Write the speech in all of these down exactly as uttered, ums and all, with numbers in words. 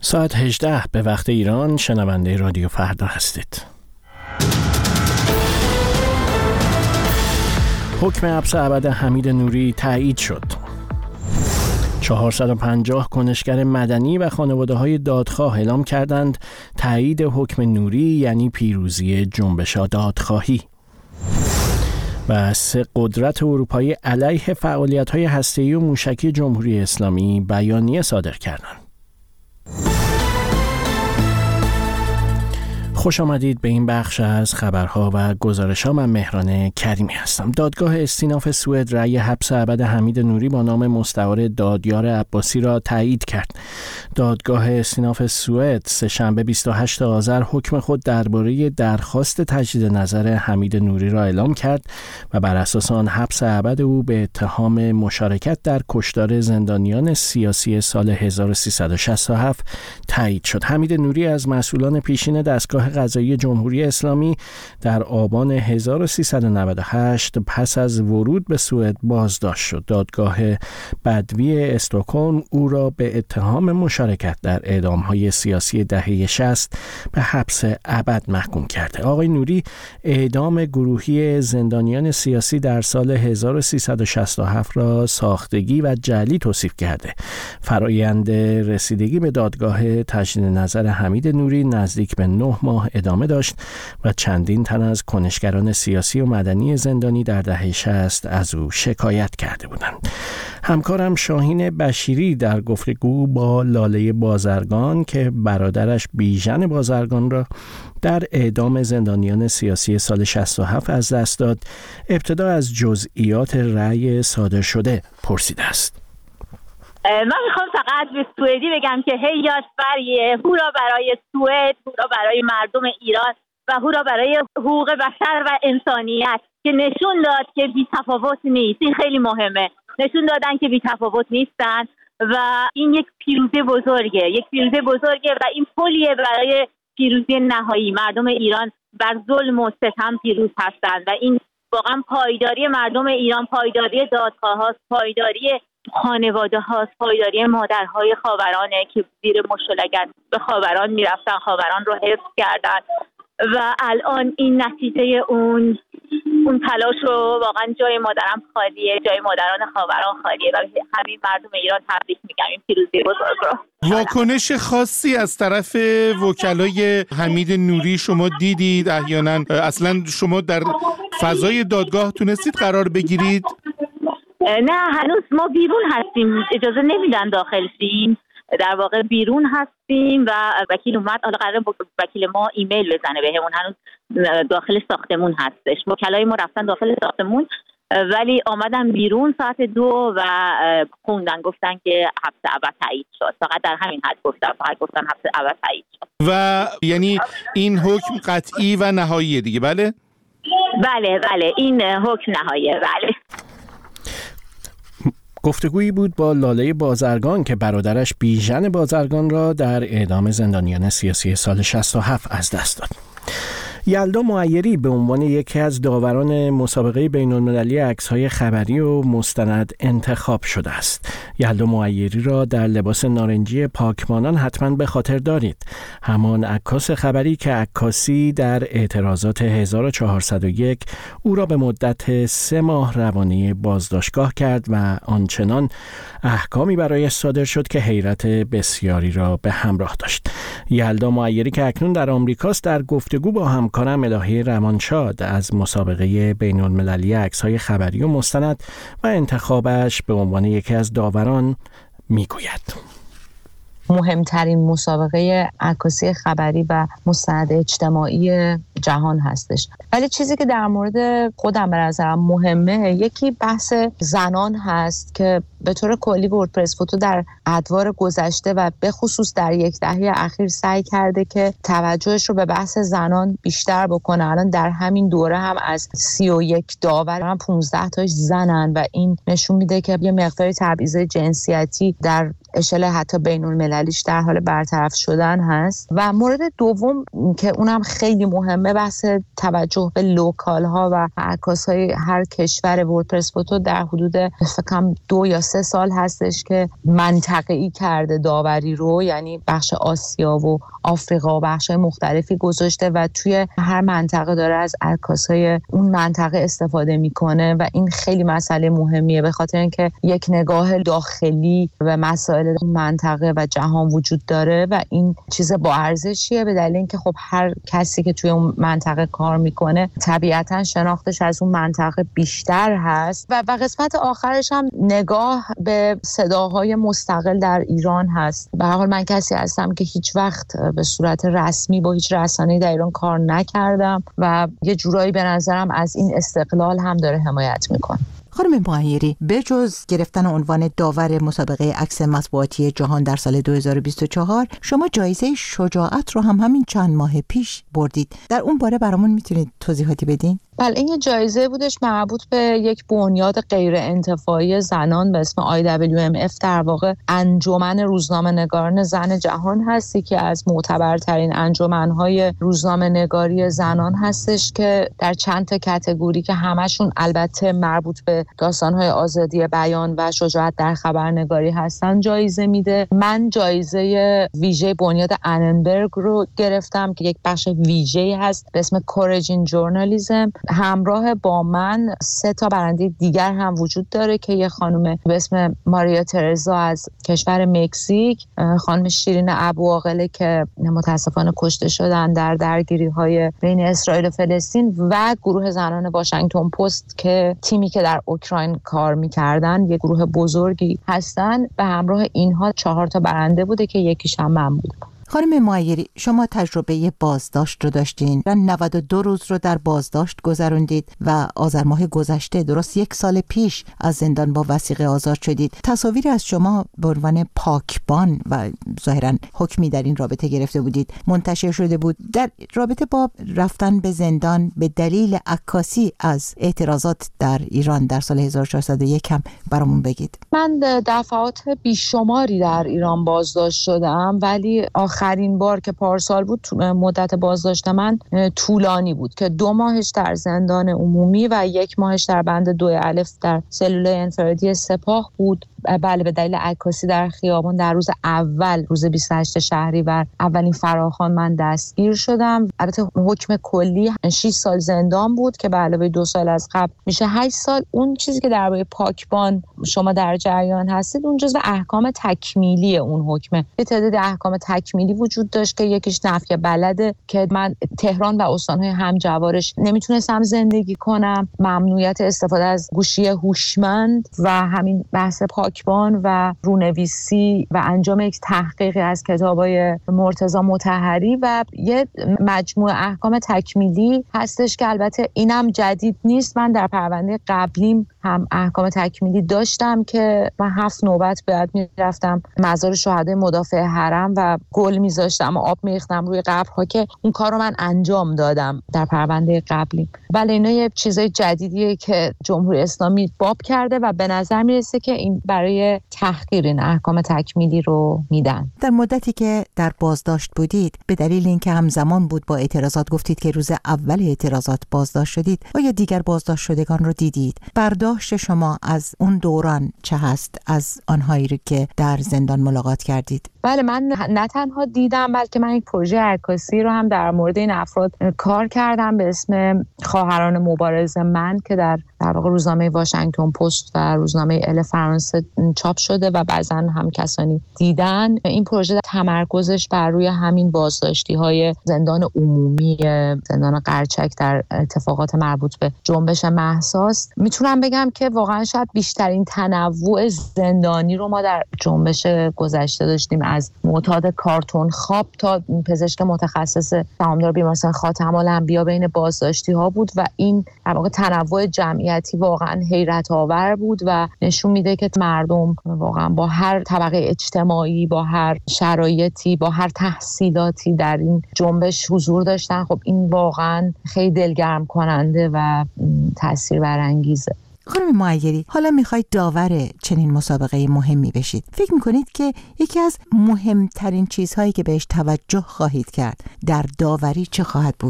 ساعت هجده به وقت ایران، شنونده رادیو فردا هستید. حکم حبس ابد حمید نوری تایید شد. چهارصد و پنجاه کنشگر مدنی و خانواده‌های دادخواه اعلام کردند تایید حکم نوری یعنی پیروزی جنبش دادخواهی. و سه قدرت اروپایی علیه فعالیت‌های هسته‌ای و موشکی جمهوری اسلامی بیانیه صادر کردند. خوش آمدید به این بخش از خبرها و گزارش‌ها. من مهران کریمی هستم. دادگاه استیناف سوئد رأی حبس ابد حمید نوری با نام مستعار دادیار عباسی را تایید کرد. دادگاه استیناف سوئد سه‌شنبه بیست و هشتم آذر حکم خود درباره درخواست تجدید نظر حمید نوری را اعلام کرد و بر اساس آن حبس ابد او به اتهام مشارکت در کشتار زندانیان سیاسی سال هزار و سیصد و شصت و هفت تایید شد. حمید نوری از مسئولان پیشین دستگاه قضایی جمهوری اسلامی در آبان هزار و سیصد و نود و هشت پس از ورود به سوئد بازداشت شد. دادگاه بدوی استکهلم او را به اتهام مشارکت در اعدام‌های سیاسی دهه شصت به حبس ابد محکوم کرده. آقای نوری اعدام گروهی زندانیان سیاسی در سال هزار و سیصد و شصت و هفت را ساختگی و جعلی توصیف کرده. فرایند رسیدگی به دادگاه تجدید نظر حمید نوری نزدیک به نه ماه ادامه داشت و چندین تن از کنشگران سیاسی و مدنی زندانی در دهه شصت از او شکایت کرده بودند. همکارم شاهین بشیری در گفتگو با لاله بازرگان که برادرش بیژن بازرگان را در اعدام زندانیان سیاسی سال شصت و هفت از دست داد، ابتدا از جزئیات رأی صادر شده پرسیده است. من میخوام فقط به سوئدی بگم که هی یاد بریه، هورا برای سوئد، هورا برای مردم ایران و هورا برای حقوق بشر و انسانیت که نشون داد که بی تفاوت نیست. این خیلی مهمه، نشون دادن که بی تفاوت نیستن و این یک پیروزی بزرگه، یک پیروزی بزرگه و این پلیه برای پیروزی نهایی. مردم ایران بر ظلم و ستم پیروز هستند و این واقعا پایداری مردم ایران، پایداری دادخواه هاست، پایداری خانواده هاست، پایداری مادرهای خاورانه که زیر مشلگن به خاوران میرفتن، خاوران رو حفظ کردن و الان این نتیجه اون اون تلاش رو واقعا جای مادرم خالیه، جای مادران خاوران خالیه و همین مردم ایران تبریک میگم این پیروزی بزرگ رو. واکنش خاصی از طرف وکلای حمید نوری شما دیدید؟ احیانا اصلا شما در فضای دادگاه تونستید قرار بگیرید؟ نه، هنوز ما بیرون هستیم، اجازه نمیدن داخل شیم. در واقع بیرون هستیم و وکیل اومد، حالا قراره وکیل ما ایمیل بزنه بهمون، هنوز داخل ساختمون هستش. وکلای ما رفتن داخل ساختمون ولی آمدن بیرون ساعت دو و خوندن، گفتن که حبس ابد تایید شد. فقط در همین حد گفتن، فقط گفتن حبس ابد تایید شد. و یعنی این حکم قطعی و نهاییه دیگه؟ بله بله بله این حکم نهاییه. بله. گفتگویی بود با لاله بازرگان که برادرش بیژن بازرگان را در اعدام زندانیان سیاسی سال شصت و هفت از دست داد. یلدا معیری به عنوان یکی از داوران مسابقه بین‌المللی عکس‌های خبری و مستند انتخاب شده است. یلدا معیری را در لباس نارنجی پاکبانان حتما به خاطر دارید. همان عکاس خبری که عکاسی در اعتراضات هزار و چهارصد و یک او را به مدت سه ماه روانی بازداشتگاه کرد و آنچنان احکامی برایش صادر شد که حیرت بسیاری را به همراه داشت. یلدا معیری که اکنون در آمریکاست در گفتگو با هم کارم الهی روانشاد از مسابقه بین‌المللی عکس‌های خبری و مستند و انتخابش به عنوان یکی از داوران میگوید. مهمترین مسابقه عکاسی خبری و مستند اجتماعی جهان هستش. ولی چیزی که در مورد خودم به نظرم مهمه، یکی بحث زنان هست که به طور کلی وردپرس فوتو در ادوار گذشته و به خصوص در یک دهه اخیر سعی کرده که توجهش رو به بحث زنان بیشتر بکنه. الان در همین دوره هم از سی و یک داور هم پانزده تاش زنن و این نشون میده که یه مقدار تبعیض جنسیتی در اشل حتی بین المللیش در حال برطرف شدن هست. و مورد دوم که اونم خیلی مهمه، واقع بحث توجه به لوکال ها و عکاس های هر کشور وردپرس فوتو در حدود فکرم دو یا سه سال هستش که منطقه‌ای کرده داوری رو، یعنی بخش آسیا و آفریقا و بخش مختلفی گذاشته و توی هر منطقه داره از عکاسای اون منطقه استفاده میکنه و این خیلی مسئله مهمیه، به خاطر اینکه یک نگاه داخلی و مسائل منطقه و جهان وجود داره و این چیز با ارزشیه، به دلیل اینکه خب هر کسی که توی اون منطقه کار میکنه طبیعتاً شناختش از اون منطقه بیشتر هست و و قسمت آخرش هم نگاه به صداهای مستقل در ایران هست. به هر حال من کسی هستم که هیچ وقت به صورت رسمی با هیچ رسانه‌ای در ایران کار نکردم و یه جورایی به نظرم از این استقلال هم داره حمایت میکنه. خانم معیری، بجز گرفتن عنوان داور مسابقه عکس مطبوعاتی جهان در سال دو هزار و بیست و چهار، شما جایزه شجاعت رو هم همین چند ماه پیش بردید. در اون باره برامون میتونید توضیحاتی بدین؟ بله، این جایزه بودش مربوط به یک بنیاد غیر انتفاعی زنان به اسم آی دبلیو ام اف، در واقع انجمن روزنامه‌نگاران زن جهان هستی که از معتبرترین انجمن‌های روزنامه‌نگاری زنان هستش که در چند تا کاتگوری که همشون البته مربوط به داستان‌های آزادی بیان و شجاعت در خبرنگاری هستن جایزه میده. من جایزه ویژه بنیاد آننبرگ رو گرفتم که یک بخش ویژه‌ای هست به اسم کورج این ژورنالیسم. همراه با من سه تا برنده دیگر هم وجود داره که یه خانم به اسم ماریا ترزا از کشور مکزیک، خانم شیرین ابوعاقله که متاسفانه کشته شدن در درگیری‌های بین اسرائیل و فلسطین، و گروه زنان واشنگتن پست که تیمی که در اوکراین کار می‌کردن، یه گروه بزرگی هستن. به همراه اینها چهار تا برنده بوده که یکیش هم من بودم. خانم معیری، شما تجربه بازداشت رو داشتین و نود و دو روز رو در بازداشت گذروندید و آذر ماه گذشته، درست یک سال پیش، از زندان با وثیقه آزاد شدید. تصاویری از شما به عنوان پاکبان و ظاهراً حکمی در این رابطه گرفته بودید منتشر شده بود. در رابطه با رفتن به زندان به دلیل عکاسی از اعتراضات در ایران در سال هزار و چهارصد و یک هم برامون بگید. من دفعات بیشماری در ایران بازداشت شدم، ولی آخرین بار که پارسال بود مدت بازداشت من طولانی بود که دو ماهش در زندان عمومی و یک ماهش در بند دو الف در سلول انفرادی سپاه بود. بله، به دلیل عکاسی در خیابان در روز اول، روز بیست و هشتم شهریور، اولین فراخوان من دستگیر شدم. البته حکم کلی شش سال زندان بود که به علاوه دو سال از قبل میشه هشت سال. اون چیزی که درباره پاکبان شما در جریان هستید اون جزو احکام تکمیلی اون حکمه. یه تعداد احکام تکمیلی وجود داشت که یکیش نفی بلده که من تهران و استان‌های همجوارش نمیتونستم زندگی کنم، ممنوعیت استفاده از گوشی هوشمند و همین بحث پاکبان و رونویسی و انجام یک تحقیقی از کتابای مرتضی مطهری و یه مجموعه احکام تکمیلی هستش که البته اینم جدید نیست. من در پرونده قبلیم هم احکام تکمیلی داشتم که من هفت نوبت باید میرفتم مزار شهدای مدافع حرم و گل میذاشتم و آب میریختم روی قبرها که اون کار رو من انجام دادم در پرونده قبلیم. ولی اینا یه چیزای جدیدیه که جمهوری اسلامی باب کرده و به نظر میرسه که این برای تحقیر این احکام تکمیلی رو میدن. در مدتی که در بازداشت بودید، به دلیل اینکه همزمان بود با اعتراضات، گفتید که روز اول اعتراضات بازداشت شدید، آیا دیگر بازداشت شدگان رو دیدید؟ برداشت شما از اون دوران چه هست، از آنهایی که در زندان ملاقات کردید؟ بله، من نه تنها دیدم بلکه من یک پروژه عکاسی رو هم در مورد این افراد کار کردم به اسم خواهران مبارز من که در در واقع روزنامه واشنگتن پست و روزنامه ال فرانسه چاپ شده و بعضا هم کسانی دیدن. این پروژه تمرکزش بر روی همین بازداشتی‌های زندان عمومی، زندان قرچک در اتفاقات مربوط به جنبش مهسا است. میتونم بگم که واقعا شاید بیشترین تنوع زندانی رو ما در جنبش گذشته داشتیم، از معتاد کارتون خواب تا پزشک متخصص سهامدار بیمارستان خاتم الانبیا بین بازداشتی‌ها بود و این در واقع تنوع جمعیتی واقعا حیرت آور بود و نشون میده که مردم واقعا با هر طبقه اجتماعی، با هر شرایطی، با هر تحصیلاتی در این جنبش حضور داشتن. خب این واقعا خیلی دلگرم کننده و تأثیر برانگیزه. خانم معیری، حالا میخواید داور چنین مسابقه مهمی بشید. فکر میکنید که یکی از مهمترین چیزهایی که بهش توجه خواهید کرد در داوری چه خواهد بود؟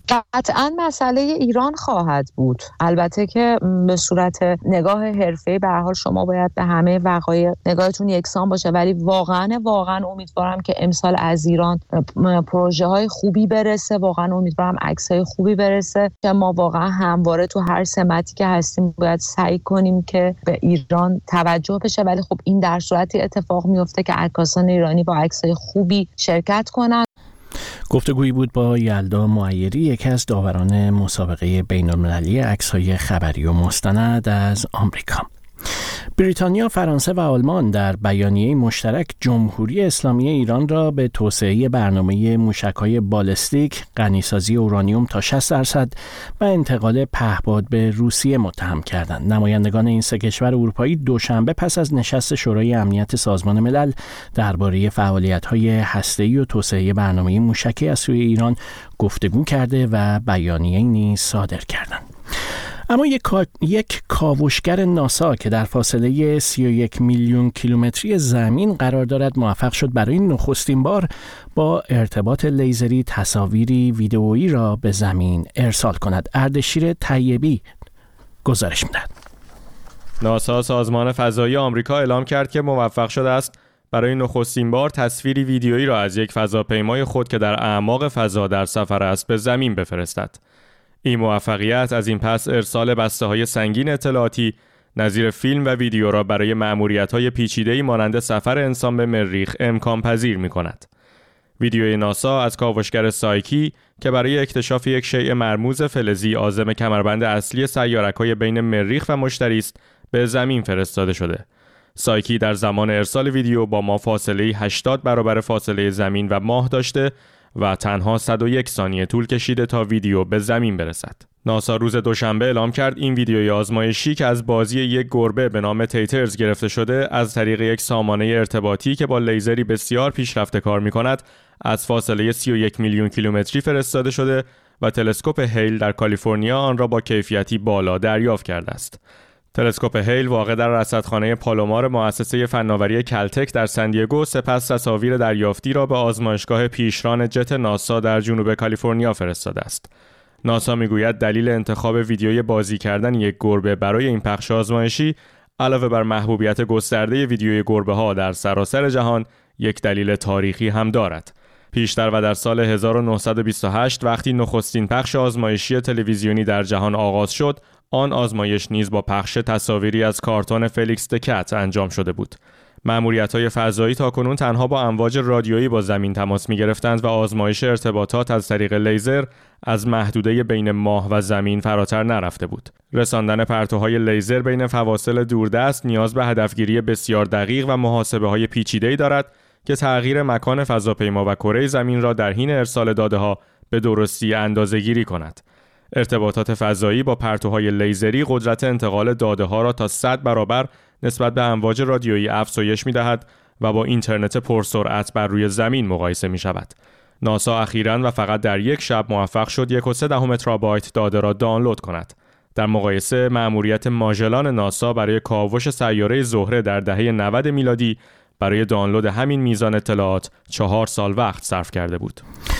قطعاً مسئله ایران خواهد بود. البته که به صورت نگاه حرفه‌ای به هر حال شما باید به همه وقایع نگاهتون یکسان باشه، ولی واقعاً واقعاً امیدوارم که امسال از ایران پروژه های خوبی برسه، واقعاً امیدوارم عکس های خوبی برسه که ما واقعاً همواره تو هر سمتی که هستیم باید سعی کنیم که به ایران توجه بشه، ولی خب این در صورتی اتفاق میفته که عکاسان ایرانی با عکس های خوبی شرکت کنن. گفتگویی بود با یلدا معیری، یکی از داوران مسابقه بین‌المللی عکس‌های خبری و مستند از آمریکا. بریتانیا، فرانسه و آلمان در بیانیه مشترک جمهوری اسلامی ایران را به توسعه برنامه موشک‌های بالستیک، غنیسازی اورانیوم تا شصت درصد و انتقال پهپاد به روسیه متهم کردند. نمایندگان این سه کشور اروپایی دوشنبه پس از نشست شورای امنیت سازمان ملل درباره فعالیت‌های هسته‌ای و توسعه برنامه موشکی از سوی ایران گفتگو کرده و بیانیه نیز صادر کردند. اما یک, کا... یک کاوشگر ناسا که در فاصله سی و یک میلیون کیلومتری زمین قرار دارد موفق شد برای نخستین بار با ارتباط لیزری تصاویری ویدئویی را به زمین ارسال کند. اردشیر طیبی گزارش می‌دهد. ناسا، سازمان فضایی آمریکا، اعلام کرد که موفق شده است برای نخستین بار تصویری ویدئویی را از یک فضاپیمای خود که در اعماق فضا در سفر است به زمین بفرستد. این موفقیت از این پس ارسال بسته‌های سنگین اطلاعاتی نظیر فیلم و ویدیو را برای مأموریت‌های پیچیده‌ای مانند سفر انسان به مریخ امکان پذیر می‌کند. ویدیوی ناسا از کاوشگر سایکی که برای اکتشاف یک شیء مرموز فلزی عازم کمربند اصلی سیارک‌های بین مریخ و مشتری است به زمین فرستاده شده. سایکی در زمان ارسال ویدیو با ما فاصله هشتاد برابر فاصله زمین و ماه داشته و تنها صد و یک ثانیه طول کشیده تا ویدیو به زمین برسد. ناسا روز دوشنبه اعلام کرد این ویدیوی آزمایشی که از بازی یک گربه به نام تیترز گرفته شده از طریق یک سامانه ارتباطی که با لیزری بسیار پیشرفته کار می‌کند از فاصله سی و یک میلیون کیلومتری فرستاده شده و تلسکوپ هیل در کالیفرنیا آن را با کیفیتی بالا دریافت کرده است. تلسکوپ هیل واقع در رصدخانه پالومار مؤسسه فناوری کلتک در سندیگو سپس تصاویر دریافتی را به آزمایشگاه پیشران جت ناسا در جنوب کالیفرنیا فرستاده است. ناسا میگوید دلیل انتخاب ویدیوی بازی کردن یک گربه برای این پخش آزمایشی علاوه بر محبوبیت گسترده ویدیوی گربه ها در سراسر جهان یک دلیل تاریخی هم دارد. پیشتر و در سال هزار و نهصد و بیست و هشت وقتی نخستین پخش آزمایشی تلویزیونی در جهان آغاز شد، آن آزمایش نیز با پخش تصاویری از کارتون فلیکس د کت انجام شده بود. مأموریت‌های فضایی تاکنون تنها با امواج رادیویی با زمین تماس می‌گرفتند و آزمایش ارتباطات از طریق لیزر از محدوده بین ماه و زمین فراتر نرفته بود. رساندن پرتوهای لیزر بین فواصل دوردست نیاز به هدفگیری بسیار دقیق و محاسبه‌های پیچیده‌ای دارد که تغییر مکان فضاپیما و کره زمین را در حین ارسال داده‌ها به درستی اندازه‌گیری کند. ارتباطات فضایی با پرتوهای لیزری قدرت انتقال داده‌ها را تا صد برابر نسبت به امواج رادیویی افزایش می‌دهد و با اینترنت پرسرعت بر روی زمین مقایسه می‌شود. ناسا اخیراً و فقط در یک شب موفق شد یک و سه دهم ترابایت داده را دانلود کند. در مقایسه مأموریت ماژلان ناسا برای کاوش سیاره زهره در دهه نود میلادی برای دانلود همین میزان اطلاعات چهار سال وقت صرف کرده بود.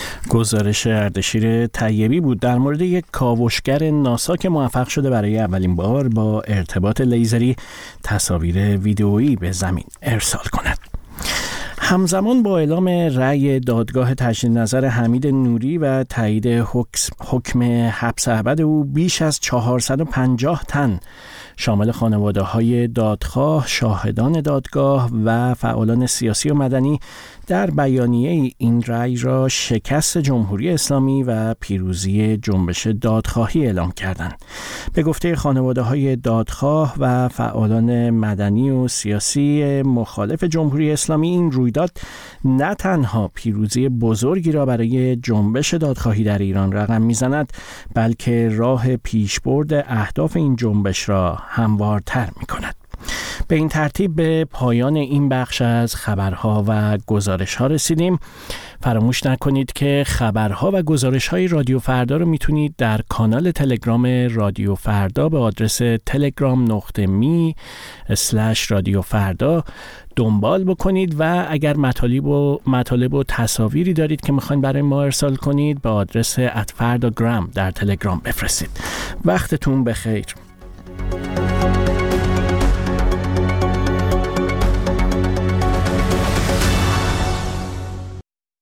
گزارش اردشیر طیبی بود در مورد یک کاوشگر ناسا که موفق شده برای اولین بار با ارتباط لیزری تصاویر ویدئویی به زمین ارسال کند. همزمان با اعلام رأی دادگاه تجدید نظر حمید نوری و تایید حکم حبس ابد او، بیش از چهارصد و پنجاه تن شامل خانواده‌های دادخواه، شاهدان دادگاه و فعالان سیاسی و مدنی در بیانیه این رأی را شکست جمهوری اسلامی و پیروزی جنبش دادخواهی اعلام کردند. به گفته خانواده‌های دادخواه و فعالان مدنی و سیاسی مخالف جمهوری اسلامی، این رویداد نه تنها پیروزی بزرگی را برای جنبش دادخواهی در ایران رقم می‌زند، بلکه راه پیشبرد اهداف این جنبش را هموارتر می‌کند. به این ترتیب به پایان این بخش از خبرها و گزارش‌ها رسیدیم. فراموش نکنید که خبرها و گزارش‌های رادیو فردا رو میتونید در کانال تلگرام رادیو فردا به آدرس تلگرام نقطه می اسلش رادیو فردا دنبال بکنید و اگر مطالب و مطالب و تصاویری دارید که میخواین برای ما ارسال کنید به آدرس ات فرداگرام در تلگرام بفرستید. وقتتون بخیر.